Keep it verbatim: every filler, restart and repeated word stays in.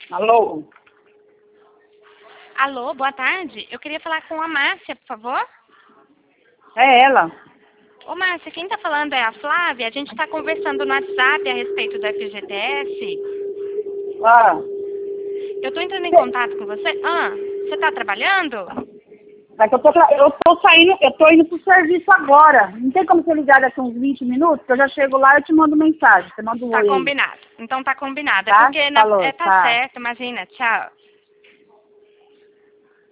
Alô? Alô, boa tarde. Eu queria falar com a Márcia, por favor. É ela. Ô, Márcia, quem tá falando é a Flávia. A gente tá conversando no WhatsApp a respeito do F G T S. Ah, Eu tô entrando em contato com você. Ah, você tá trabalhando? é que eu tô, tra- eu tô saindo, eu tô indo pro serviço agora. Não tem como você ligar daqui uns vinte minutos? Que eu já chego lá e eu te mando mensagem. Você manda um Tá oi aí. combinado. Então tá combinado. É Tá? porque na... Falou, é, tá tá. certo, imagina. Tchau.